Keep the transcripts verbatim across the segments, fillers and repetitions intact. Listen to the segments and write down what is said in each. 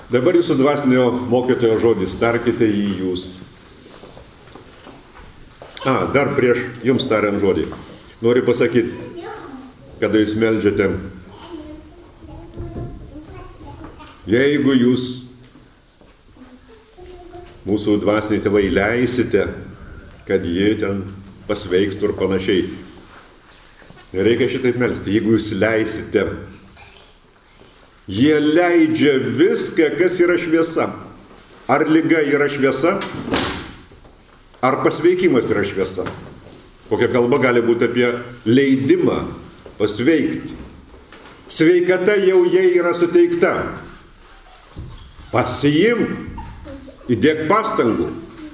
Dabar jūsų dvasinio mokytojo žodis, tarkite jį jūs. A, dar prieš jums tariant žodį. Noriu pasakyti, kada jūs meldžiate, jeigu jūs, mūsų dvasiniai tėvai, leisite, kad jie ten pasveiktų ir panašiai. Reikia šitaip melsti, jeigu jūs leisite. Jie leidžia viską, kas yra šviesa. Ar liga yra šviesa, ar pasveikimas yra šviesa. Kokia kalba gali būti apie leidimą pasveikti. Sveikata jau jai yra suteikta. Pasiimk, įdėk pastangų.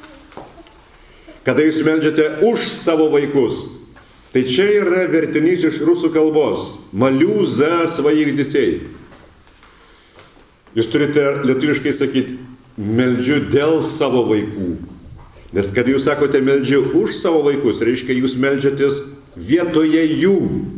Kada jūs meldžiate už savo vaikus, tai čia yra vertinys iš rusų kalbos. Maliu za своих детей. Jūs turite lietuviškai sakyti, meldžiu dėl savo vaikų. Nes kad jūs sakote, meldžiu už savo vaikus, reiškia, jūs meldžiatės vietoje jų.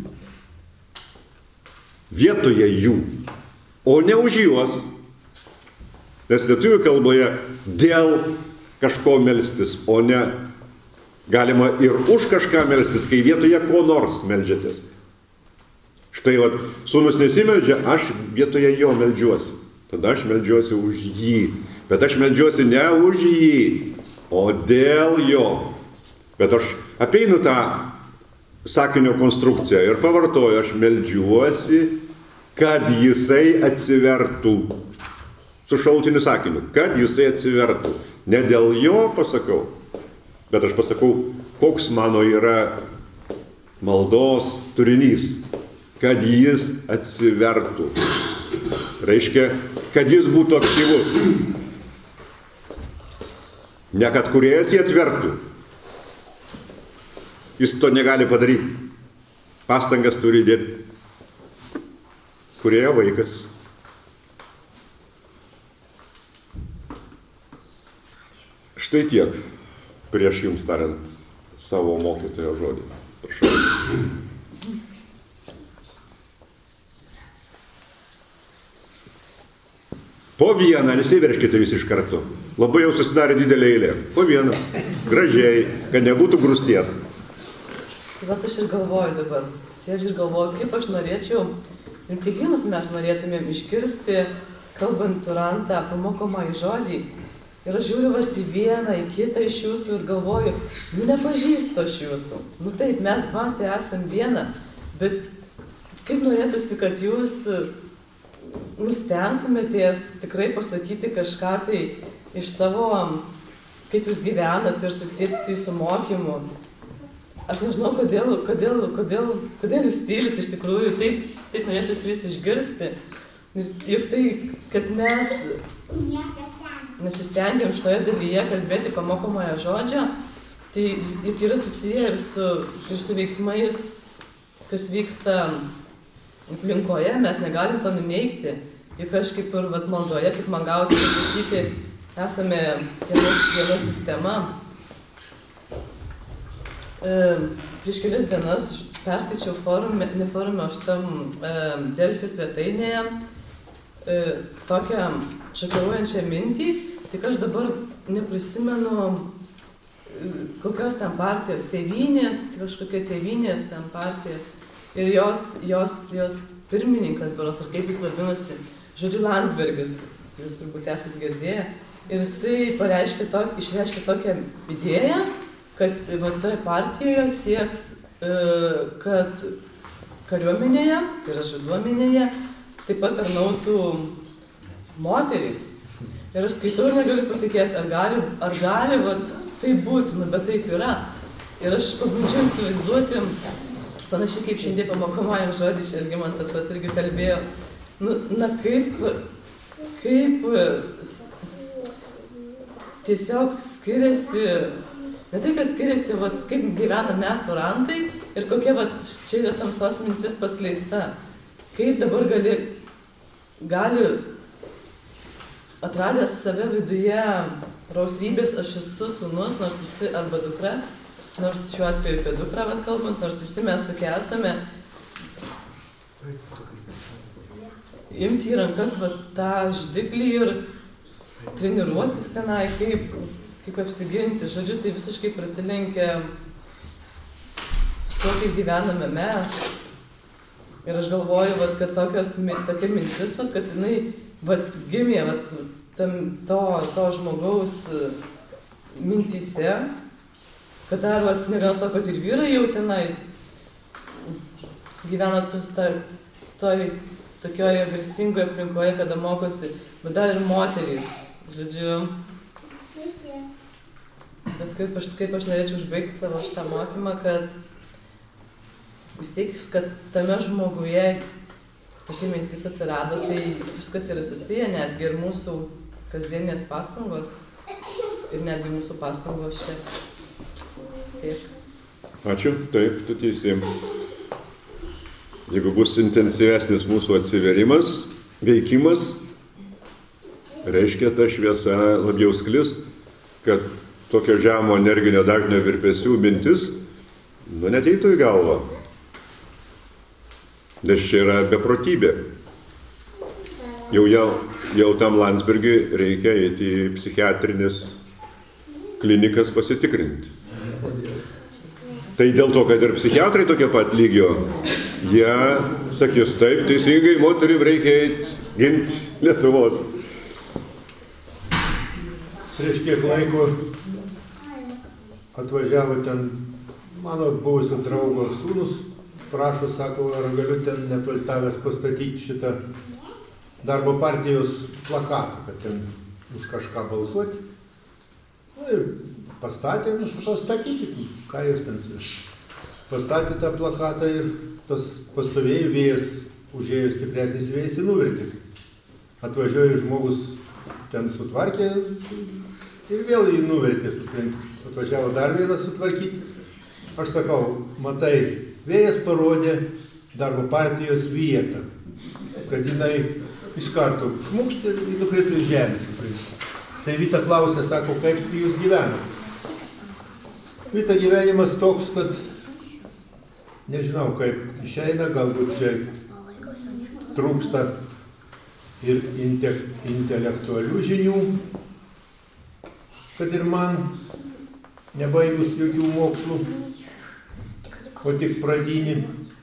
Vietoje jų. O ne už juos. Nes lietuvių kalboje dėl kažko melstis, o ne galima ir už kažką melstis, kai vietoje ko nors meldžiatės. Štai, vat, sūnus nesimeldžia, aš vietoje jo meldžiuosi. Tada aš meldžiuosi už jį. Bet aš meldžiuosi ne už jį, o dėl jo. Bet aš apeinu tą sakinio konstrukciją ir pavartoju, aš meldžiuosi, kad jisai atsivertų. Su šalutiniu sakiniu, kad jisai atsivertų. Ne dėl jo pasakau, bet aš pasakau, koks mano yra maldos turinys. Kad jis atsivertų. Reiškia, kad jis būtų aktyvus. Ne kad kūrėjas jį atvertų. Jis to negali padaryti. Pastangas turi dėti kūrėjo vaikas. Štai tiek, prieš jums tariant savo mokytojo žodį. Prašau. Po vieną, nesiverškite visi iš karto. Labai jau susidarė didelė eilė. Po vieną. Gražiai, kad nebūtų grūsties. Vat aš ir galvoju dabar. Sėdžiu ir galvoju, kaip aš norėčiau, ir kiekvienas mes norėtumėm išgirsti, kalbant Turantą, pamokomą į žodį. Ir aš žiūriu vat į vieną, į kitą iš jūsų ir galvoju, nu nepažįstu aš jūsų. Nu taip, mes dvasiai esam viena, bet kaip norėtųsi, kad jūs nustengtumėtės tikrai pasakyti kažką tai iš savo, kaip jūs gyvenat ir susėti tai su mokymu. Aš nežinau, kodėl, kodėl, kodėl, kodėl jūs tylit iš tikrųjų, taip, taip norėtųsi vis išgirsti. Ir juk tai, kad mes nesistengiam šitoje dalyje kalbėti pamokomojo žodžio, tai juk yra susiję ir su, ir su veiksmais, kas vyksta aplinkoje, mes negalim to nuneigti. Juk aš kaip ir vat, maldoje, kaip man gausi pasakyti, esame viena, viena sistema. E, prieš kelias dienas perskaičiau forume, ne forume, aš tam e, Delfi svetainėje e, tokią šokiruojančią mintį, tik aš dabar neprisimenu kokios ten partijos, tėvynės, kažkokia tėvynės ten partija. Ir jos, jos, jos pirmininkas, beros, ar kaip jis vadinasi, žodžiu Landsbergis, jūs turbūt esate girdėję, ir jisai pareiškė to, išreiškė tokią idėją, kad va, ta partijoje sieks, kad kariuomenėje, tai yra žuduomenėje, taip pat tarnautų moterys. Ir aš skaitau ir negaliu patikėti, ar gali, ar gali va, tai būti, nu, bet taip yra. Ir aš pabandžiau įsivaizduoti, panašiai kaip šiandien pamokomajam žodį, Žergimantas vat irgi kalbėjo, nu, na kaip, kaip tiesiog skiriasi, ne tai, kad skiriasi, vat, kaip gyvena mes orantai ir kokia vat, čia yra tamsos mintis paskleista. Kaip dabar gali, gali atradęs save viduje raustrybės, aš esu sūnus, nors visi, arba dukra, nors šiuo atveju apie dukrą vat kalbant, nors visi mes tokie esame. imti į rankas vat, tą ždiklį ir treniruotis tenai, kaip, kaip apsiginti. Žodžiu, tai visiškai prasilenkia su to, kaip gyvename mes. Ir aš galvoju, vat, kad tokios, tokia mintis, vat, kad jinai vat, gimė vat, tam, to, to žmogaus mintyse, kad dar vat, ne gal to, kad ir vyrai jau tenai gyvena toj tokioje agresingoje aplinkoje, kada mokosi, bet dar ir moterys, žodžiu. Bet kaip aš, kaip aš norėčiau užbaigti savo šitą mokymą, kad vis tiek, kad tame žmoguje tokia mintis atsirado, tai viskas yra susiję, netgi ir mūsų kasdienės pastangos ir netgi mūsų pastangos čia. Tiek. Ačiū, taip, tu teisi. Jeigu bus intensyvesnis mūsų atsiverimas, veikimas, reiškia ta šviesa labiau sklis, kad tokio žemo energinio dažnio virpesių mintis, nu, neteitų į galvą. Nes čia yra beprotybė. Jau, jau, jau tam Landsbergiui reikia eiti į psichiatrinės klinikas pasitikrinti. Tai dėl to, kad ir psichiatrai tokie pat lygio, jie sakys, taip, teisingai, moterim reikia eiti ginti Lietuvos. Prieš kiek laiko atvažiavo ten mano buvusio draugo sūnus, prašo, sako, ar galiu ten netoli tavęs pastatyti šitą darbo partijos plakatą, kad ten už kažką balsuoti. Nu ir pastatė, nu, sakau, statykit, ką jūs ten su. Pastatė tą plakatą ir tas pastovėjo vėjas, užėjo stipresnis vėjas ir nuvertė. Atvažiuoja žmogus ten sutvarkė ir vėl jį nuvertė. Atvažiavo dar vieną sutvarkyti. Aš sakau, matai, vėjas parodė darbo partijos vietą, kad jinai iš karto šmukšt ir nukrito į žemę. Tai Vita klausė, sako, kaip jūs gyvenate? Vita gyvenimas toks, kad nežinau, kaip išeina, galbūt čia trūksta ir inte, intelektualių žinių, kad ir man, nebaigus jokių mokslų, o tik pradinį.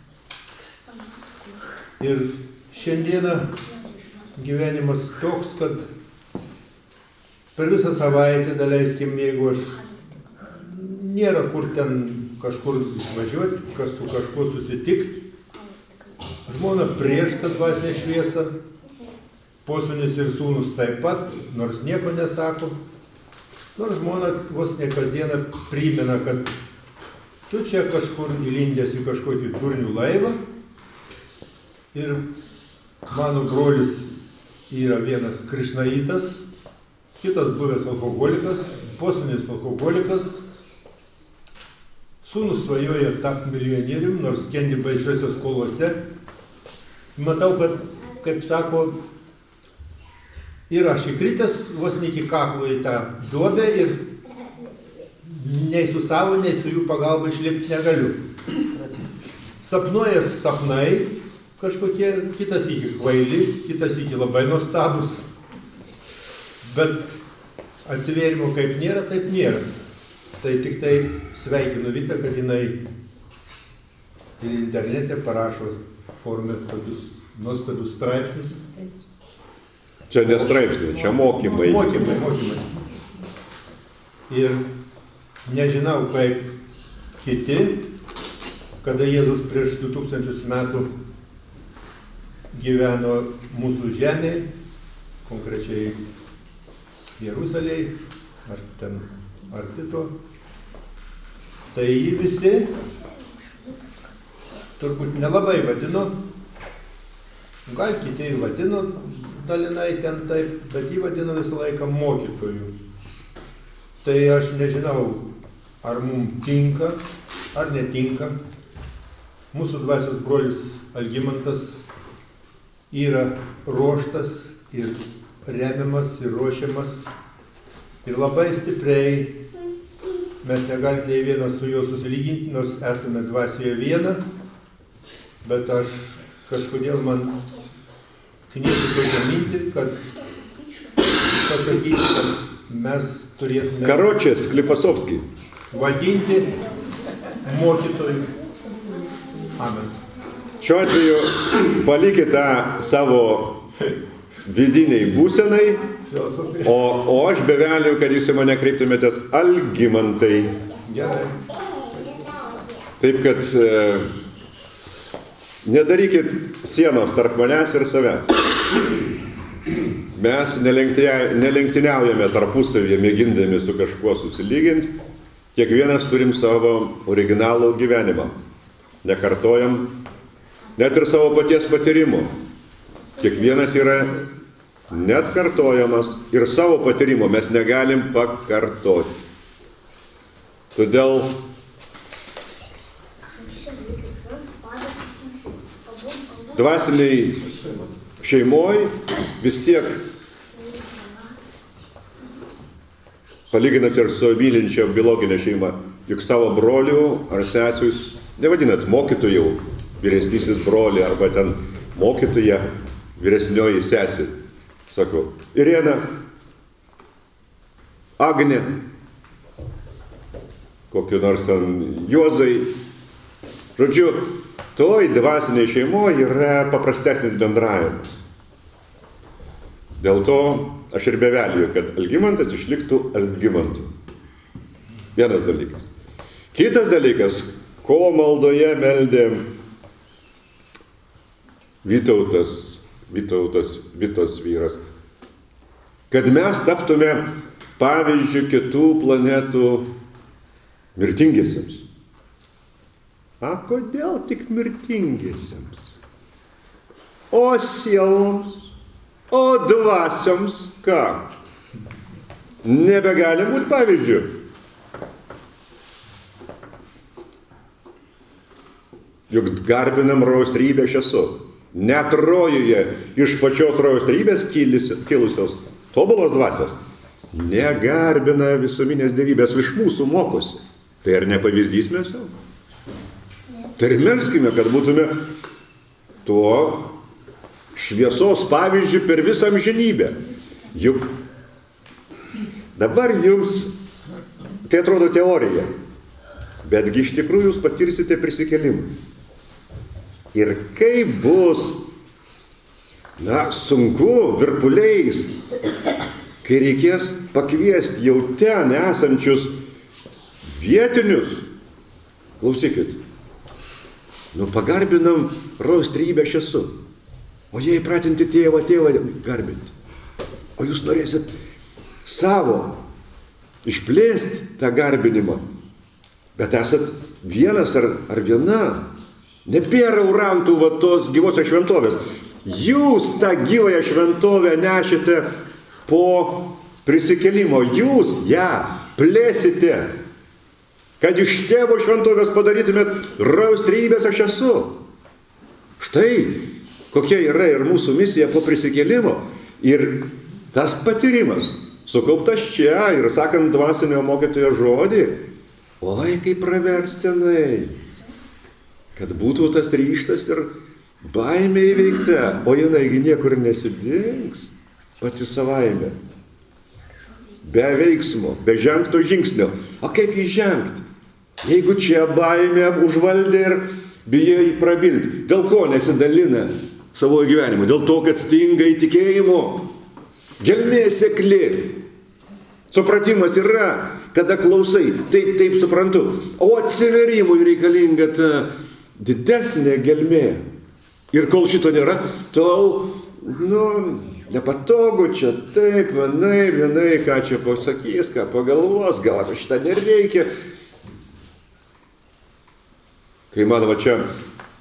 Ir šiandieną gyvenimas toks, kad per visą savaitę, daleiskim, jeigu aš nėra kur ten kažkur važiuoti, kas su kažkuo susitikti. Žmona prieš tą dvasinę šviesą, posūnis ir sūnus taip pat, nors nieko nesako. Nors žmona vos ne kasdieną primena, kad tu čia kažkur įlindęs į kažkokį durnių laivą ir mano brolis yra vienas krišnaitas, kitas buvęs alkoholikas, posūnis alkoholikas, sūnus svajoja tapti milijonierium, nors skendi baisiuose skolose. Matau, kad, kaip sako, ir aš įkritęs vos ne iki kaklo į tą duobę ir nei su savo, nei su jų pagalba išlipti negaliu. Sapnuojas sapnai kažkokie, kitas iki kvaili, kitas iki labai nuostabus. Bet atsivėrimo kaip nėra, taip nėra. Tai tik tai sveikinu Vitą, kad jinai ir internete parašo forume tokius nuostabius straipsnius. Čia ne straipsniai, čia mokymai. Mokymai, mokymai. Ir nežinau, kaip kiti, kada Jėzus prieš du tūkstančius metų gyveno mūsų žemėje, konkrečiai Jeruzalėje, ar ten arti to, tai jį visi turbūt nelabai vadino, gal kiti ir vadino dalinai ten taip, bet jį vadino visą laiką mokytoju. Tai aš nežinau, ar mums tinka, ar netinka. Mūsų dvasios brolis Algimantas yra ruoštas ir remiamas ir ruošiamas ir labai stipriai. Mes negalim nei vienas su juo susilyginti, nors esame dvasioje viena, bet aš kažkodėl man knieti tokią mintį, kad pasakyti, kad mes turėtume... Karočią, Sklifasovskį. Vadinti mokytojų. Amen. Šiuo atveju palikite tą savo vidiniai būsenai, o, o aš beveliu, kad jūs į mane kreiptumėtės Algimantai. Gerai. Taip kad e, nedarykit sienos tarp manęs ir savęs. Mes nelenktyniaujame tarpusavyje, mėgindami su kažkuo susilyginti. Kiekvienas turim savo originalų gyvenimą. Nekartojam net ir savo paties patyrimo. Kiekvienas yra net kartojamas ir savo patyrimo mes negalim pakartoti. Todėl dvasiniai šeimoj vis tiek, palyginant ir su mylinčia biologinė šeima, juk savo brolių ar sesius nevadinat mokytojų, vyresnysis broli arba ten mokytoja, vyresnioji sesė. Sakau, Irena, Agnė, kokiu nors ten Juozai. Žodžiu, toj dvasiniai šeimoje yra paprastesnis bendravimas. Dėl to aš ir beveliu, kad Algimantas išliktų Algimantu. Vienas dalykas. Kitas dalykas, ko maldoje meldė Vytautas, Vytautas, Vitos vyras, kad mes taptume pavyzdžių kitų planetų mirtingiesiems. A, kodėl tik mirtingiesiems? O sieloms, o dvasioms ką? Nebegali būti pavyzdžių. Juk garbinam rojaus trybę aš esu. Net rojuje iš pačios rojaus trybės kilusios tobulos dvasios negarbina visuminės dievybės, iš mūsų mokosi. Tai ar ne pavyzdys mes jau? Tai ir melskime, kad būtume tuo šviesos pavyzdžiu per visą amžinybę. Juk dabar jums tai atrodo teorija, betgi iš tikrųjų jūs patirsite prisikėlimą. Ir kaip bus, na, sunku virpuliais, kai reikės pakviesti jau ten esančius vietinius. Klausykit, nu pagarbinam rojaus trybę aš esu, o jie įpratinti tėvą, tėvą garbinti. O jūs norėsit savo išplėsti tą garbinimą, bet esat vienas ar, ar viena. Nebėra urantų va tos gyvosios šventovės. Jūs tą gyvąją šventovę nešite po prisikėlimo. Jūs ją plėsite, kad iš tėvo šventovės padarytumėt rojaus trybės aš esu. Štai kokia yra ir mūsų misija po prisikėlimo. Ir tas patyrimas, sukauptas čia ir sakant dvasinio mokytojo žodį, oi kaip praverstinai. Kad būtų tas ryžtas ir baimė įveikta, o jinaigi niekur nesidings pati savaime. Be veiksmo, be žengto žingsnio. O kaip jį žengti? Jeigu čia baimė užvaldė ir bijai prabilti, dėl ko nesidalina savo gyvenimu? Dėl to, kad stinga įtikėjimo. Gelmė sekli. Supratimas yra, kada klausai, taip, taip suprantu. O atsiverimui reikalinga ta didesnė gelmė. Ir kol šito nėra, tol, nu, nepatogu čia, taip, vienai, vienai, ką čia pasakys, ką pagalvos, gal apie šitą nereikia. Kai man va čia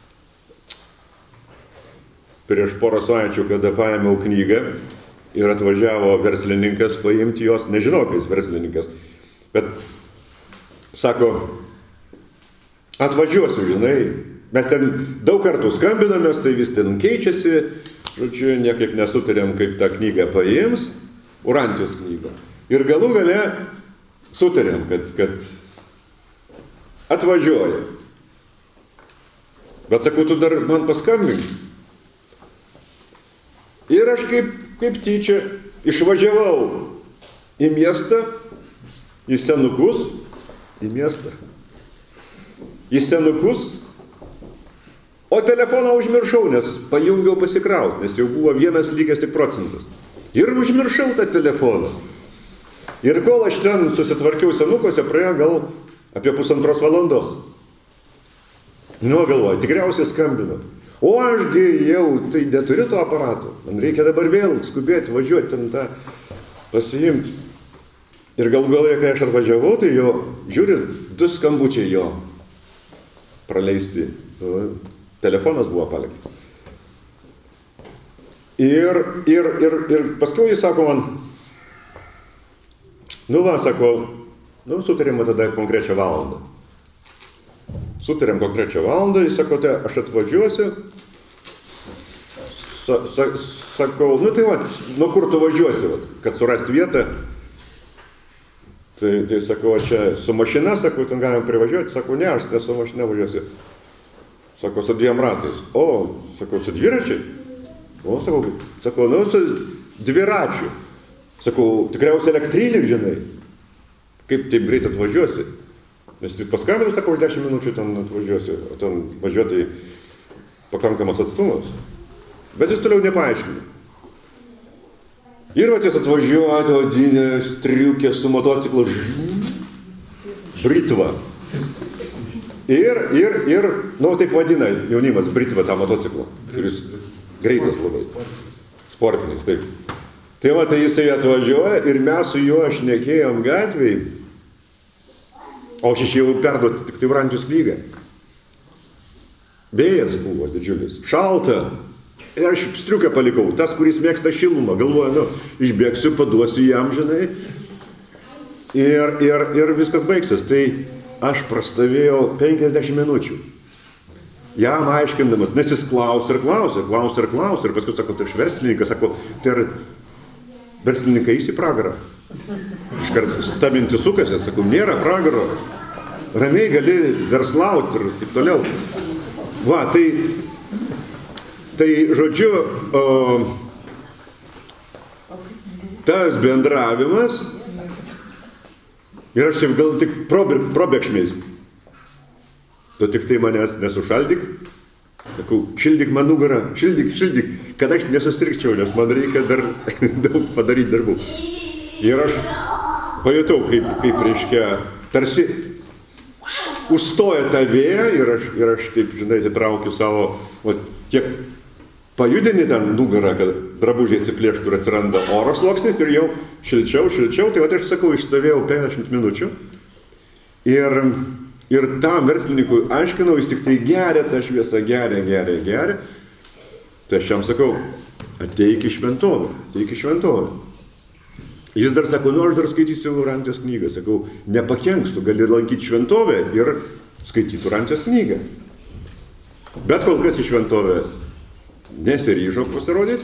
prieš porą savaičių, kada paėmiau knygą ir atvažiavo verslininkas paimti jos, nežinau, kai jis verslininkas, bet sako, atvažiuosiu, žinai, mes ten daug kartų skambinamės, tai vis ten keičiasi, žodžiu, niekaip nesutarėm, kaip tą knygą paims, Urantijos knygą. Ir galų gale sutarėm, kad, kad atvažiuoja. Bet sakau, tu dar man paskambink. Ir aš kaip, kaip tyčia išvažiavau į miestą, į senukus, į miestą, į senukus, o telefoną užmiršau, nes pajungiau pasikrauti, nes jau buvo vienas lygęs tik procentas. Ir užmiršau tą telefoną. Ir kol aš ten susitvarkiau senukose, praėjo gal apie pusantros valandos. Nu, galvoju, tikriausiai skambino. O ašgi jau, tai neturiu to aparato. Man reikia dabar vėl skubėti, važiuoti ten tą pasiimti. Ir gal galvoje, kai aš atvažiavau, tai jo, žiūri, du skambučiai jo praleisti. Telefonas buvo paliktas. Ir, ir, ir, ir paskui jis sako man, nu va, sako, nu, sutarėm tada konkrečią valandą. Sutarėm konkrečią valandą, jis sako, tai aš atvažiuosiu. Sa, sa, sakau, nu tai va, nuo kur tu važiuosi, va, kad surasti vietą. Tai, tai sakau, čia su mašina, sakau, ten galim privažiuoti. Sakau, ne, aš ne su mašina važiuosiu. Sako, su dviem ratais. O, sakau, su dviračiai? O, sakau, sakau, nu, su dviračiu. Sakau, tikriausiai elektrinį, žinai. Kaip taip greit atvažiuosi? Nes tik paskambinu, sakau, už dešimt minučių ten atvažiuosiu. O ten važiuotai pakankamas atstumas. Bet jis toliau nepaaiškino. Ir vat jis atvažiuoja, odinė, striukė su motociklu. Britva. Ir, ir, ir, nu, taip vadina jaunimas Britva tą motociklą, kuris greitas labai. Sportinis, taip. Tai va, tai jisai atvažiuoja ir mes su juo šnekėjom gatvėj, o aš išėjau perduoti tik tai Vrantijos knygą. Vėjas buvo didžiulis, šalta. Ir aš striukę palikau, tas, kuris mėgsta šilumą, galvoju, nu, išbėgsiu, paduosiu jam, žinai. Ir, ir, ir viskas baigsis. Tai aš prastovėjau penkiasdešimt minučių. Jam aiškindamas, nes jis klausė ir klausė, klausė ir klausė. Ir paskui sako, tai aš verslininkas, sako, tai ar verslininkai eis į pragarą? Iškart ta mintis sukasi, sakau, nėra pragaro. Ramiai gali verslauti ir taip toliau. Va, tai, tai žodžiu, o, tas bendravimas. Ir aš jau gal tik probėgšmiais. Tu tik tai manęs nesušaldyk. Sakau, šildyk man nugarą, šildyk, šildyk, kad aš nesusirgčiau, nes man reikia dar daug padaryti darbų. Ir aš pajutau, kaip, kaip reiškia, tarsi užstoja tą vėją ir aš, ir aš taip, žinai, atitraukiu savo, o tiek pajudini ten nugarą, kad drabužiai atsiplėštų ir atsiranda oro sluoksnis ir jau šilčiau, šilčiau. Tai va, aš sakau, išstovėjau penkiasdešimt minučių ir, ir tam verslininkui aiškinau, jis tik tai geria tą šviesą, geria, geria, geria. Tai aš jam sakau, ateik į šventovę, ateik į šventovę. Jis dar sako, nu aš dar skaitysiu Vrantijos knygą. Sakau, nepakenks, tu gali lankyti šventovę ir skaityti Vrantijos knygą. Bet kol kas į šventovę nesiryžo pasirodyti,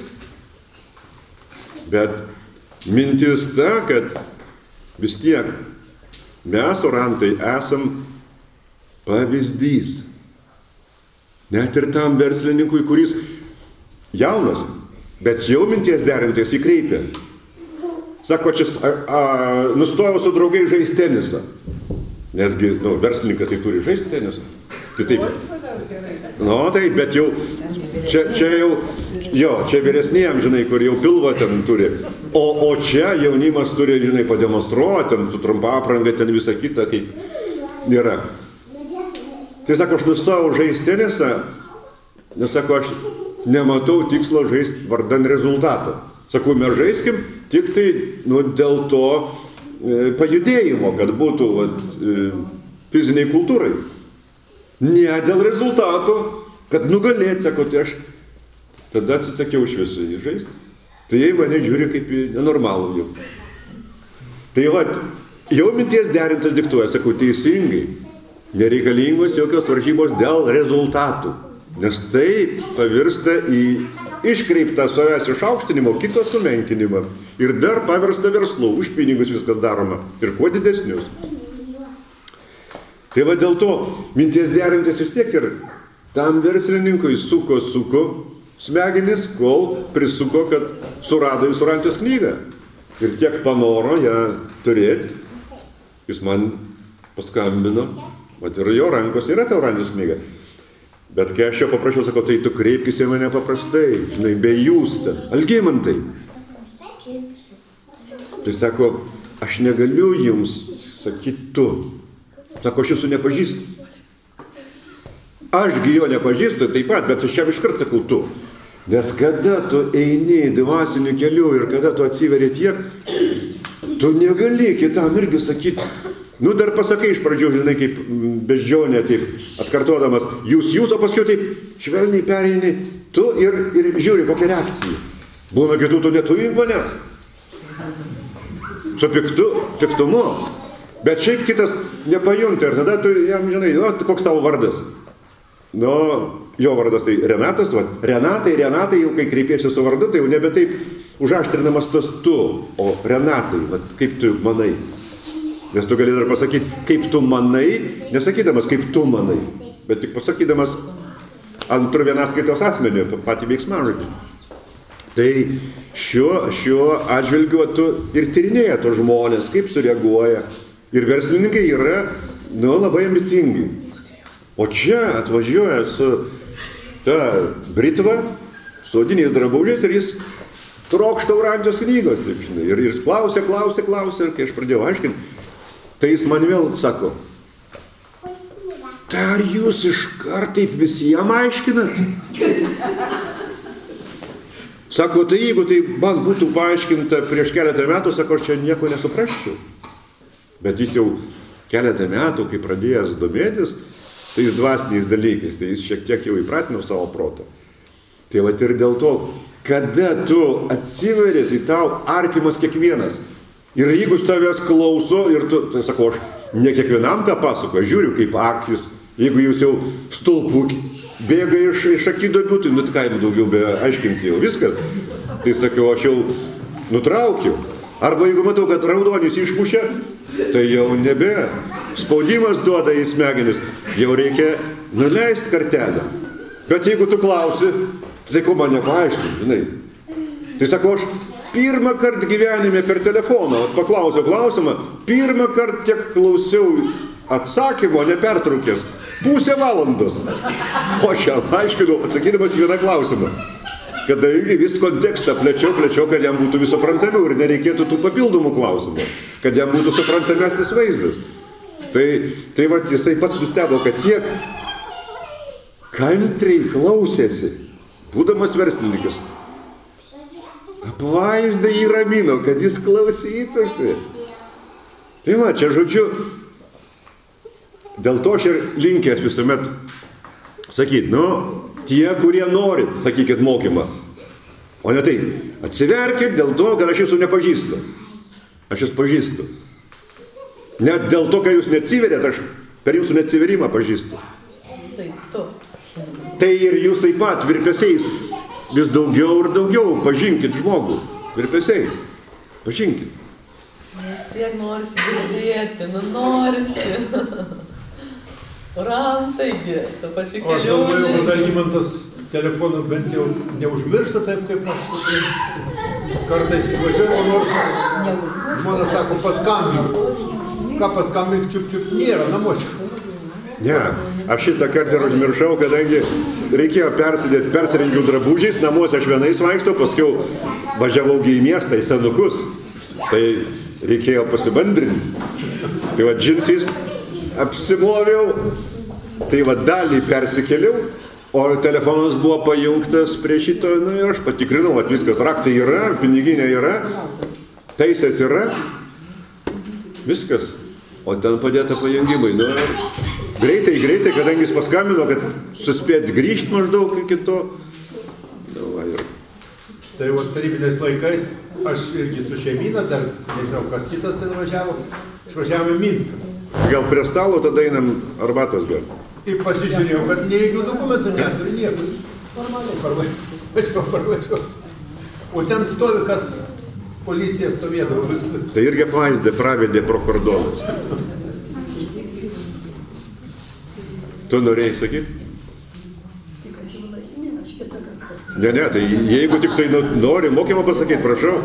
bet mintis ta, kad vis tiek mes, orantai, esam pavyzdys. Net ir tam verslininkui, kuris jaunas, bet jau minties derintis įkreipia. Sako, čia a, a, nustojau su draugai žaisti tenisą. Nesgi, nu, verslininkas tai turi žaisti tenisą. Kitaip. Nu, tai, bet jau, čia, čia jau, jo, čia vyresniem, žinai, kur jau pilvą ten turi. O, o čia jaunimas turi, žinai, pademonstruoti, ten su trumpa apranga, ten visą kitą, kaip nėra. Tai sako, aš nustojau žaisti tenisą, nes sako, aš nematau tikslo žaisti vardan rezultato. Sakau, mes žaiskim tik tai, nu, dėl to e, pajudėjimo, kad būtų vat, e, fiziniai kultūrai. Ne dėl rezultato, kad nugalėti, sako, tai aš tada atsisakiau iš viso jį žaisti. Tai jie mane žiūri kaip į nenormalų jau. Tai vat, jau minties derintas diktuoja, sakau, teisingai, nereikalingos jokios varžybos dėl rezultatų, nes tai pavirsta į iškreiptą savęs išaukštinimo, kito sumenkinimą ir dar pavirsta verslu, už pinigus viskas daroma ir kuo didesnius. Tai va dėl to minties derintis vis tiek ir tam verslininkui suko, suko, smegenis, kol prisuko, kad surado į Surantijos knygą. Ir tiek panoro ją turėti. Jis man paskambino, vat ir jo rankos yra ta Urantijos knyga. Bet kai aš jo paprašiau, sakau, tai tu kreipkis į mane paprastai, žinai, be jūs ten, Algimantai. Tai sako, aš negaliu jums sakyti tu. Sako, aš jūsų nepažįstu. Ašgi jo nepažįstu taip pat, bet aš jam iškart sakau tu. Nes kada tu eini dvasiniu keliu ir kada tu atsiveri tiek, tu negali kitam irgi sakyti. Nu, dar pasakai iš pradžių, žinai, kaip beždžionė, taip, atkartodamas, jūs, jūs, o paskui taip švelniai pereini, tu ir, ir žiūri, kokia reakcija. Būna kitų, tu netuim manęs. Su piktu, piktumu. Bet šiaip kitas nepajunta ir tada tu jam, žinai, o, koks tavo vardas? Nu, jo vardas tai Renatas, va, Renatai, Renatai, jau kai kreipiesi su vardu, tai jau nebe taip užaštrinamas tas tu, o Renatai, va, kaip tu manai. Nes tu gali dar pasakyti, kaip tu manai, nesakydamas, kaip tu manai, bet tik pasakydamas antru vienaskaitos asmeniu, patį veiksmažodį. Tai šiuo, šiuo atžvilgiu tu ir tyrinėja tos žmonės, kaip sureaguoja. Ir verslininkai yra, nu, labai ambicingi. O čia atvažiuoja su ta Britva, su odiniais drabužiais ir jis trokšta Urantijos knygos, taip žinai. Ir jis klausė, klausė, klausė ir kai aš pradėjau aiškinti, tai jis man vėl sako, tai ar jūs iškart taip visiems aiškinat? Sako, tai jeigu tai man būtų paaiškinta prieš keletą metų, sako, aš čia nieko nesuprasčiau. Bet jis jau keletą metų, kai pradėjęs domėtis tais dvasiniais dalykais, tai jis šiek tiek jau įpratino savo protą. Tai va ir dėl to, kada tu atsiveri, tai tau artimas kiekvienas. Ir jeigu tavęs klauso, ir tu, tai sakau, aš ne kiekvienam tą pasakoju, žiūriu kaip akis, jeigu jūs jau stulpų bėga iš, iš akiduobių, tai nu ką daugiau be aiškinsi jau viskas. Tai sakiau, aš jau nutraukiau. Arba jeigu matau, kad raudonis išmušė, tai jau nebe. Spaudimas duoda į smegenis, jau reikia nuleisti kartelę. Bet jeigu tu klausi, tai ko man nepaaiškinti, žinai. Tai sakau, aš pirmą kartą gyvenime per telefoną paklausiau klausimą, pirmą kartą tiek klausiau atsakymo, nepertraukęs, pusę valandos. O aš jam aiškinau, atsakydamas vieną klausimą. Kadangi vis kontekstą plečiau, plečiau, kad jam būtų vis suprantamiau ir nereikėtų tų papildomų klausimų, kad jam būtų suprantamesnis vaizdas. Tai, tai va, jisai pats nustebo, kad tiek kantriai klausėsi, būdamas verslininkas. Apvaizda jį ramino, kad jis klausytųsi. Tai va, čia žodžiu, dėl to aš ir linkęs visuomet sakyti, nu, tie, kurie norit, sakykit mokymą. O ne tai, atsiverkit dėl to, kad aš jūsų nepažįstu. Aš jūs pažįstu. Net dėl to, kad jūs neatsiverėt, aš per jūsų neatsiverimą pažįstu. Taip, tu. Tai ir jūs taip pat virpesiais vis daugiau ir daugiau pažinkit žmogų. Virpesiais. Pažinkit. Nes tiek norisi girdėti, nu norisi. Ram, taigi, to pačiu keliu. Aš galvoju, kad Algimantas telefoną bent jau neužmiršta taip, kaip aš sakai. Kartais išvažiuoju, o nors žmona sako, paskambink. Ką paskambink, čiup, čiup, nėra namuose. Ne, aš šitą kartą ir užmiršau, kadangi reikėjo persidėti, persirengiau drabužiais, namuose aš vienais vaikštau, paskui važiavau į miestą, į senukus. Tai reikėjo pasibandrinti. Tai va džinsais apsimoviau, tai va dalį persikėliau, o telefonas buvo pajungtas prie šito, nu ir aš patikrinau, kad viskas, raktai yra, piniginė yra, teisės yra, viskas, o ten padėta pajungimai. Nu, greitai, greitai, kadangi jis paskambino, kad suspėt grįžti maždaug iki to. Nu, va, ir... Tai va tarybiniais laikais aš irgi su šeimyna, dar nežinau, kas kitas ten važiavo, išvažiavome į Minską. Gal prie stalo tada einam arbatos gal. Ir pasižiūrėjau, kad nei jokių dokumentų neturi niekur. Normaliai parvažiavau, parvažiavau. O ten stovi, kas policija stovėdavo visi. Tai irgi apvaizda pravedė pro kordonus. Tu norėjai sakyti? Ne, ne, tai jeigu tik tai nori mokymą pasakyti, prašau.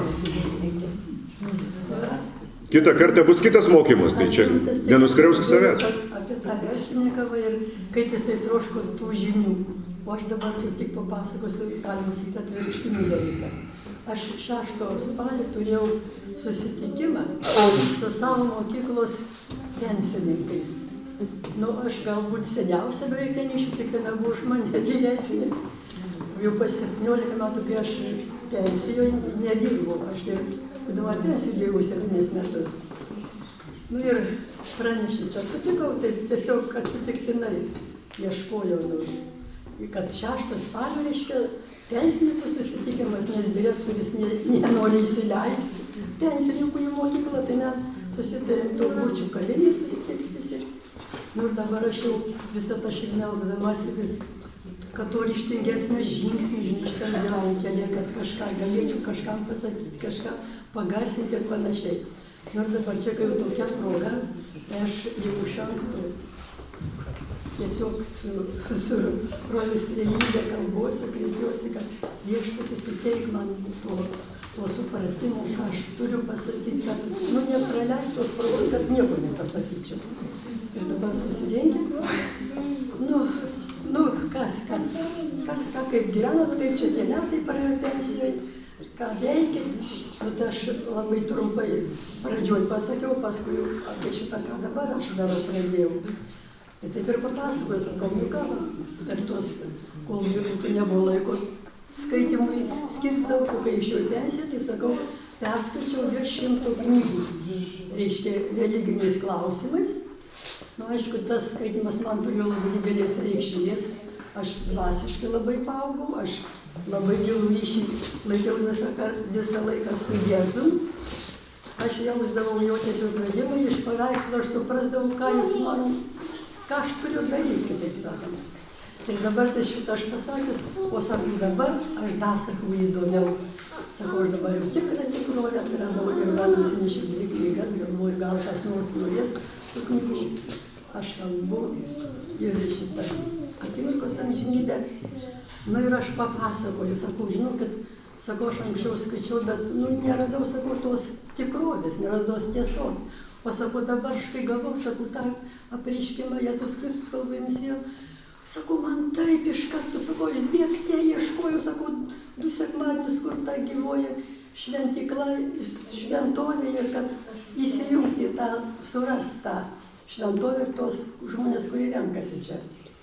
Kitą kartą bus kitas mokymas, tai čia nenuskriausk save. Apie tą verslininką ir kaip jisai troško tų žinių. O aš dabar kaip tik papasakosiu, galima sakyti, atvirkštinį dalyką. Aš šešto spalio turėjau susitikimą su savo mokyklos pensininkais. Nu, aš galbūt seniausia beveik ten iš jų, kiekviena buvo už mane vyresnė. Jau pas septyniolika metų, kai aš pensijoje nedirbau, aš būdama pensijų dirbau septynis metus. Nu ir pranešė, čia sutikau, taip tiesiog atsitiktinai ieškojau, nu, kad šešto spalio, reiškia, pensininkų susitikimas, nes direktorius nenori įsileisti pensininkų į mokyklą, tai mes susitarėm to būčių kalinį susitikti. Nu ir dabar aš jau visą tą šį melsdamasi vis, kad to ryžtingesnio žingsnį, žinai, šitam gyvenkelė, kad kažką galėčiau kažkam pasakyti, kažką pagarsinti ir panašiai. Nu ir dabar čia, kai jau tokia proga, tai aš jau iš anksto tiesiog su, su broliu Strejybė kalbuosi, kreipiuosi, kad viešpatis suteik man to, to supratimo, ką aš turiu pasakyti, kad, nu, nepraleist tos progos, kad nieko nepasakyčiau. Ir dabar susirinkit, nu, nu, kas, kas, kas, ką, kaip gyvenat, kaip čia tie metai praėjo pensijoje, ką veikit, nu, tai aš labai trumpai pradžioj pasakiau, paskui apie šitą, ką dabar aš darau pradėjau. Tai taip ir papasakoju, sakau, nu ką, per tos, kol vyrutų nebuvo laiko skaitimui skirtau, kai išėjau į pensiją, tai sakau, perskaičiau virš šimto knygų, reiškia, religiniais klausimais. Nu, aišku, tas skaitimas man turėjo labai didelės reikšmės, aš dvasiškai labai paaugau, aš labai gilų ryšį laikiau visą, visą laiką su Jėzum. Aš jausdavau jo tiesiog vedimą, iš paveikslo aš suprasdavau, ką jis man, ką aš turiu daryti, taip sakant. Tai dabar tai šitą aš pasakęs, o sakau, dabar aš dar sakau įdomiau. Sakau, aš dabar jau tikrą tikrovę atradau ir man nusinešė dvi knygas, galvoju, gal kas nors norės tų knygų. Aš kalbu ir šitą akimirkos amžinybę. Nu ir aš papasakoju, sakau, žinau, kad, sakau, aš anksčiau skaičiau, bet, nu, neradau, sakau, tos tikrovės, neradau tos tiesos. O sakau, dabar štai gavau, sakau, tą apreiškimą, Jėzus Kristus kalba jums vėl. Sakau, man taip iš karto, sakau, aš bėgte ieškoju, sakau, du sekmadienius, kur ta gyvoja šventikla, šventovė ir kad įsijungti tą, surasti tą šventovę ir tos žmonės, kurie renkasi čia.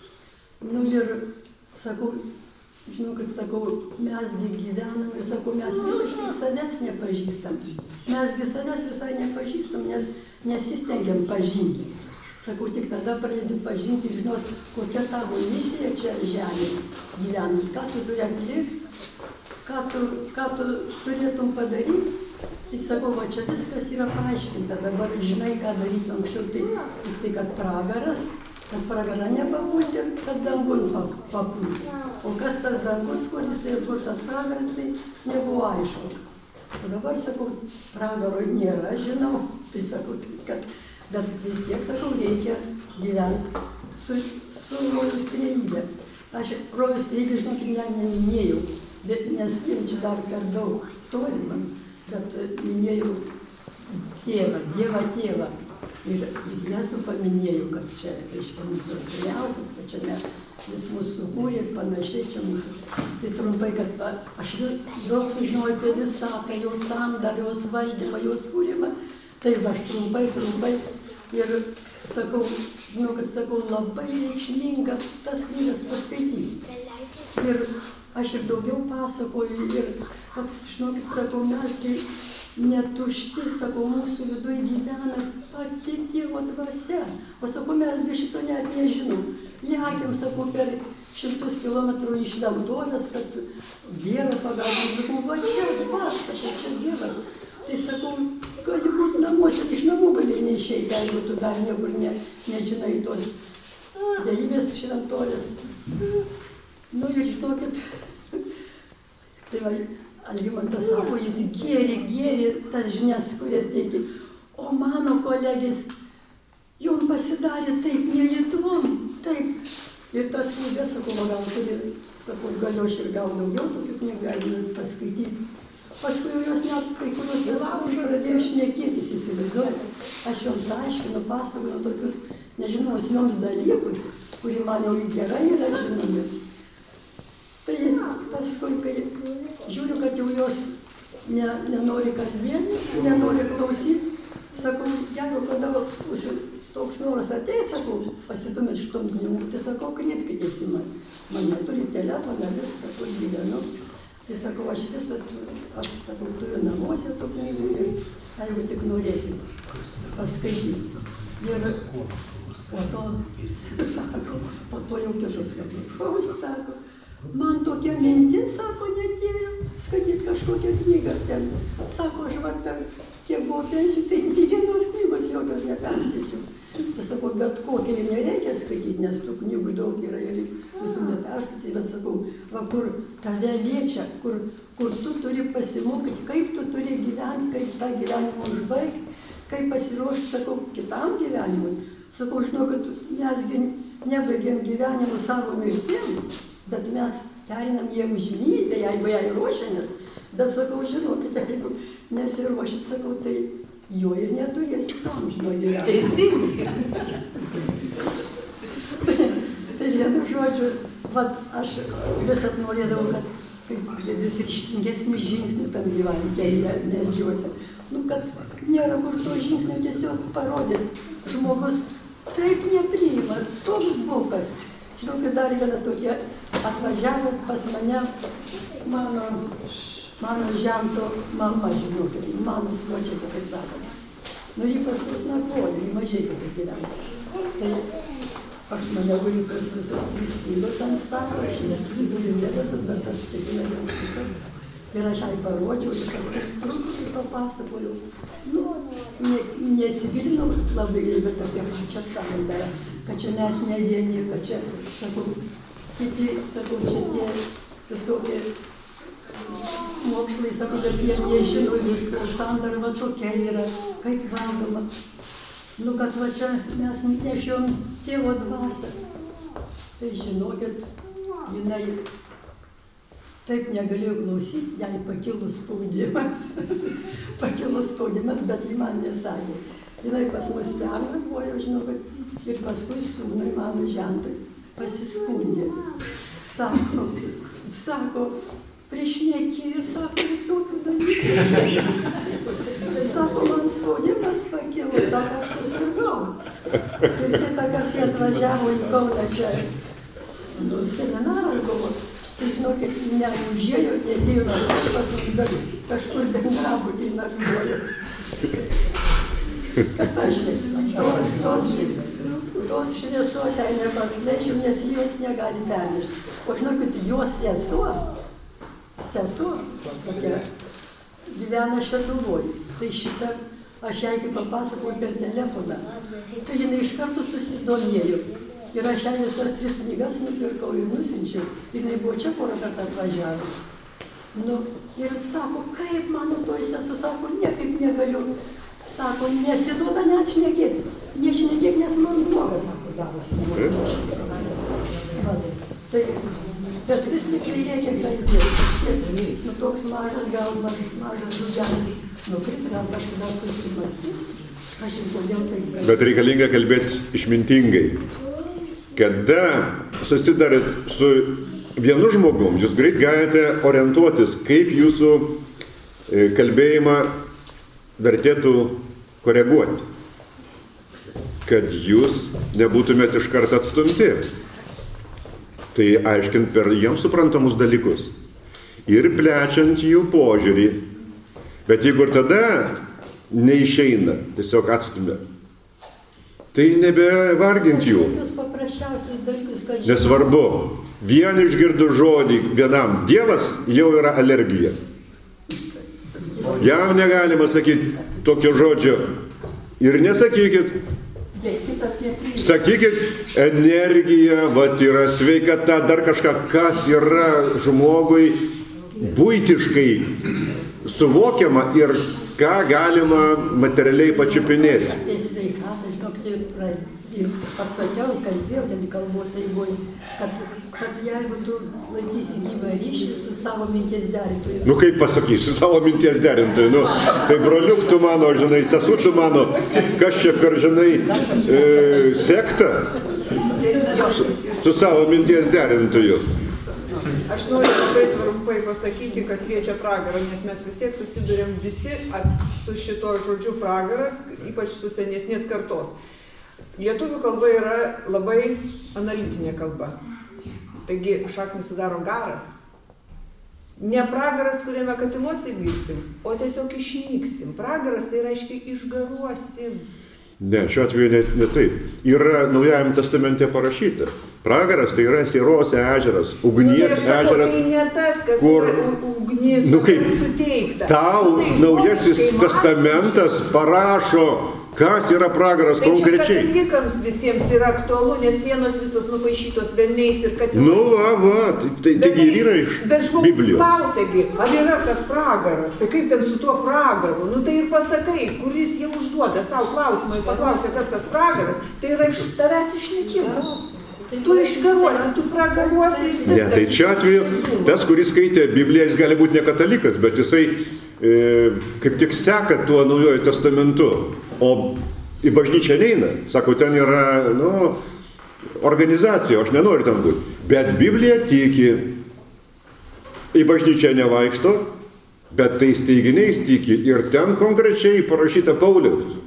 Nu ir, sakau, žinau, kad, sakau, mesgi gyvenam ir, sakau, mes visiškai savęs nepažįstam. Mesgi savęs visai nepažįstam, nes nesistengiam pažinti. Sakau, tik tada pradedi pažinti ir žinot, kokia tavo misija čia žemėje gyvenant, ką tu turi atlikti, ką tu, ką tu turėtum padaryti. Tai sakau, va čia viskas yra paaiškinta, dabar žinai, ką daryti anksčiau, tai, tai kad pragaras, kad pragarą nepapulti ir kad dangun papulti. O kas tas dangus, kuris ir kur tas pragaras, tai nebuvo aišku. O dabar, sakau, pragaro nėra, žinau, tai sakau, kad, bet vis tiek, sakau, reikia gyventi su, su rojų Strejybė. Aš rojų Strejybė, žinokit, ne, neminėjau, bet nes čia dar per daug tolimam. Bet minėjau tėvą, Dievą tėvą. Ir, ir Jėzų paminėjau, kad čia, reiškia, mūsų artimiausias, kad čia ne, jis mūsų sukūrė ir panašiai čia mūsų. Tai trumpai, kad aš daug sužinojau apie visatą, jos sandarą, jos valdymą, jos kūrimą. Tai aš trumpai, trumpai. Ir sakau, žinau, kad sakau, labai reikšminga tas knygas paskaityti. Ir aš ir daugiau pasakoju ir, kad, žinokit, sakau, mesgi netušti, sakau, mūsų viduje gyvena pati Dievo dvasia. O sakau, mesgi šito net nežinom. Lekiam, sakau, per šimtus kilometrų iš šventovės, kad Dievą pagalbą, sakau, va čia dvasia, čia Dievas. Tai sakau, gali būti namuose, iš namų gali neišeiti, jeigu tu dar niekur ne, nežinai tos Trejybės šventovės. Nu ir žinokit, tai va, Algimantas sako, jis gėri, gėri tas žinias, kurias teikia. O mano kolegės, jom pasidarė taip neįdomu, taip. Ir tas knygas, sakau, gal turi sakau, galiu aš ir gal daugiau tokių knygų galime paskaityti. Paskui jau jos net kai kurios vėlaužą pradėjo šnekėtis, įsivaizduoju. Aš joms aiškinu, pasakoju tokius nežinos joms dalykus, kurie man jau gerai yra žinomi. Tai paskui, kai žiūriu, kad jau jos ne, nenori kalbėti, nenori klausyti, sakau, jeigu kada toks noras ateis, sakau, pasidomėt šitom knygų, tai sakau, kreipkitės į mane. Mane turi telefoną, viską, kur gyvenu. Tai sakau, aš visą, aš sakau, turiu namuose tų knygų ir jeigu tik norėsit paskaityti. Ir po to, sako, po to jau kitus kaip sako, man tokia mintis, sako, netėjo skaityti kažkokią knygą ten. Sako, aš va, per kiek buvo pensijų, tai nei vienos knygos jokios neperskaičiau. Tai sakau, bet kokią ir nereikia skaityti, nes tų knygų daug yra ir visų neperskaityti, bet sakau, va, kur tave liečia, kur, kur tu turi pasimokyti, kaip tu turi gyventi, kaip tą gyvenimą užbaigti, kaip pasiruošti, sakau, kitam gyvenimui. Sakau, žinau, kad mesgi nebaigėm gyvenimų savo mirtim, bet mes pereinam į amžinybę, jeigu jai ruošiamės, bet sakau, žinokite, jeigu nesiruošit, sakau, tai jo ir neturėsit amžino gyvenimo. Teisingai. tai, tai vienu žodžiu, vat, aš visat norėdavau, kad kaip vis ryžtingesnių žingsnių tam gyvenime medžiuose. Nu, kad nėra kur to žingsnių tiesiog parodyti. Žmogus taip nepriima, toks bukas. Žinau, kad dar viena tokia atvažiavo pas mane mano Mano žento mama, žinokit, mano močiutė, kaip sakoma. Nu, jį pas mus nakvojo, jį mažai pasigyveno. Tai pas mane guli tos visos trys knygos ant stalo, aš neturiu vietos, bet aš kiekvieną vienas kitas. Ir aš jai parodžiau, visas kažtruputį papasakojau. Nu, ne, nesigilinau labai, bet apie čia sąjungą, kad čia mes ne vieni, kad čia, sakau, kiti, sakau, čia tie visokie mokslai, sakau, kad jie nežino viską, sandarva tokia yra, kaip valdoma. Nu, kad va čia mes nešiom tėvo dvasią. Tai žinokit, jinai taip negalėjo klausyti, jai pakilus spaudimas. pakilus spaudimas, bet ji man nesakė. Jinai pas mus pernakvojo, žinokit, ir paskui sūnui mano žentui pasiskundė. Sako, sako, priešnekėjo, sako, visokių dalykų. Sako, man spaudimas pakilo, sako, aš susirgau. Ir kitą kartą atvažiavo į Kauną čia, nu, seminaras buvo. Tai žinokit, neužėjo, nedėjo nakvoti pas mus, bet kažkur bendrabutį nakvojo. Kad aš tos, tos, tos šviesos jai nepaskleičiau, nes jos negali pernešti. O žinokit, jos sesuo, sesuo, tokia, gyvena Šeduvoj. Tai šitą aš jai kaip papasakoju per telefoną. Tai jinai iš karto susidomėjo. Ir aš jai visas tris knygas nupirkau ir nusinčiau. Ir jinai buvo čia porą kartą atvažiavus. Nu, ir sako, kaip mano toj sesuo, sako, niekaip negaliu. Sako, nesiduoda net šnekėti. Nešnekėk, nes man bloga, sako, darosi. Tai, bet vis tik tai reikia kalbėti. Nu, toks mažas, gal mažas dudelis. Nu, kris, gal kažkada susimastys. Aš ir kodėl taip. Bet reikalinga kalbėti išmintingai. Kada susidarat su vienu žmogum, jūs greit galite orientuotis, kaip jūsų kalbėjimą vertėtų koreguoti, kad jūs nebūtumėte iš karto atstumti. Tai aiškint per jiems suprantamus dalykus ir plečiant jų požiūrį. Bet jeigu ir tada neišeina, tiesiog atstumia, tai nebevargint jų. Nesvarbu, vien išgirdu žodį vienam, Dievas jau yra alergija. Jam negalima sakyti tokio žodžio ir nesakykit. Sakykit, energija, vat yra sveikata, dar kažką, kas yra žmogui buitiškai suvokiama ir ką galima materialiai pačiupinėti. Apie sveikatą, žinok, ir pasakiau, kalbėjau ten kalbos eigoje, kad kad jeigu tu laikysi gyvą ryšį su savo minties derintoju. Nu kaip pasakysi, savo minties derintoju, nu, tai broliuk tu mano, žinai, sesuo tu mano, kas čia per, žinai, e, sekta su, su savo minties derintoju. Aš noriu labai trumpai pasakyti, kas liečia pragarą, nes mes vis tiek susidurėm visi su šito žodžiu pragaras, ypač su senesnės kartos. Lietuvių kalba yra labai analitinė kalba. Taigi šaknį sudaro garas. Ne pragaras, kuriame katiluose virsim, o tiesiog išnyksim. Pragaras tai reiškia išgaruosim. Ne, šiuo atveju ne, ne taip. Yra Naujajame testamente parašyta. Pragaras tai yra Sieros ežeras, ugnies nu, tai ežeras. Tai ne tas, kas kur, yra ugnies nu, kaip, suteikta. Tau nu, tai Naujasis testamentas parašo, kas yra pragaras tai konkrečiai. Tai čia katalikams visiems yra aktualu, nes sienos visos nupaišytos velniais ir katilais. Nu, va, va, tai, taigi ir yra iš bet žmogus Biblijos. klausėgi, ar yra tas pragaras, tai kaip ten su tuo pragaru? Nu tai ir pasakai, kuris jau užduoda savo klausimą ir paklausė, kas tas pragaras, tai yra iš tavęs išnykimas. Tu išgaruosi, tu pragaruosi. Ne, tai čia atveju, tas, kuris skaitė Bibliją, jis gali būti ne katalikas, bet jisai e, kaip tik seka tuo Naujojo testamentu, o į bažnyčią neina. Sako, ten yra, nu, organizacija, aš nenoriu ten būti. Bet Biblija tiki, į bažnyčią nevaikšto, bet tais teiginiais tiki ir ten konkrečiai parašyta Pauliaus.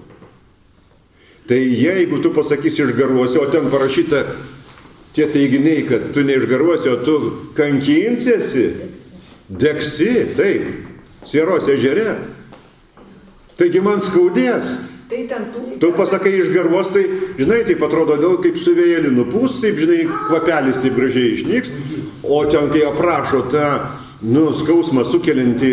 Tai jeigu tu pasakysi išgaruosi, o ten parašyta tie teiginiai, kad tu neišgaruosi, o tu kankinsiesi, degsi, taip, Sieros ežere, taigi man skaudės. Tai ten tų... Tu pasakai išgaruos, tai, žinai, taip atrodo, daug kaip su vėjeliu nupūs, taip, žinai, kvapelis taip gražiai išnyks, o ten, kai aprašo tą, nu, skausmą sukeliantį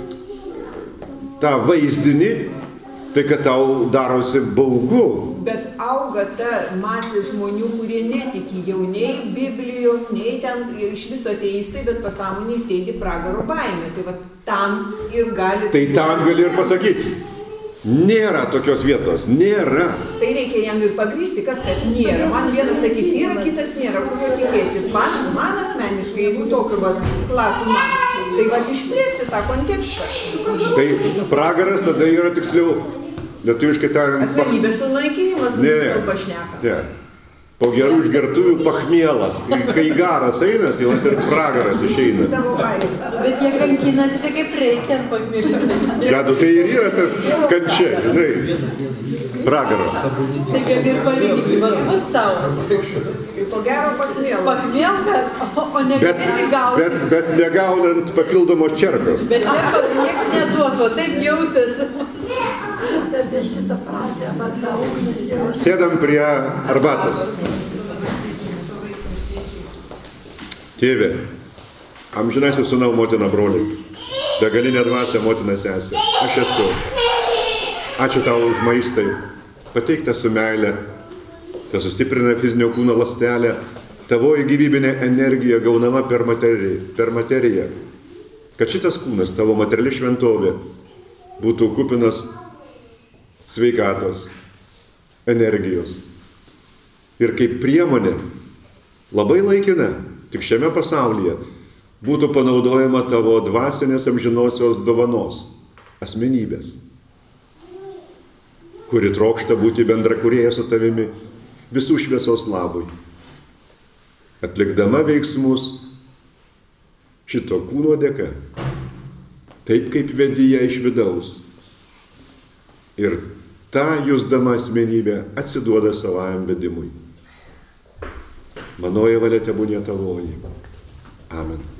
tą vaizdinį, tai kad tau darosi baugu. Bet auga ta masė žmonių, kurie netiki jau nei Biblijom, nei ten iš viso ateistai, bet pasąmonėj sėdi pragaro baimė. Tai va tam ir gali... Tai tam gali ir pasakyti. Nėra tokios vietos, nėra. Tai reikia jam ir pagrysti, kas kad nėra. Man vienas sakys, yra, kitas nėra, kurio tikėti. Man, man asmeniškai, jeigu tokio va sklatų man, tai va išplėsti tą kontekstą. Tai pragaras tada yra tiksliau, lietuviškai tariant... Asmenybės sunaikinimas, mūsų kalba šneka. Ne. Po gerų išgertuvių pachmielas. Kai garas eina, tai vat ir pragaras išeina. Bet jie kankinasi, tai kaip reikia pachmielis. Gadu, tai ir yra tas kančia, žinai, pragaras. Tai gali ir palyginti, vat bus tau. Po gero pachmielą. Pachmielka, o ne visi gauna. Bet, bet negaunant papildomos čerkos. Bet čerkos nieks neduos, o taip jausiasi. Tada šitą pradžią, arba ugnis jau... Sėdam prie arbatos. Tėve, amžinasis sūnau, motina, broliai, begalinė dvasia, motina, sesė, aš esu. Ačiū tau už maistą, pateiktą su meile, kas sustiprina fizinio kūno ląstelę, tavoji gyvybinė energija gaunama per materiją, per materiją, kad šitas kūnas, tavo materiali šventovė, būtų kupinas sveikatos, energijos. Ir kaip priemonė, labai laikina, tik šiame pasaulyje, būtų panaudojama tavo dvasinės amžinosios dovanos, asmenybės, kuri trokšta būti bendrakūrėja su tavimi visų šviesos labui, atlikdama veiksmus šito kūno dėka, taip kaip vedi ją iš vidaus. Ir tą jusdama asmenybę atsiduoda savajam vedimui. Manoji valia tebūnie tavoji. Amen.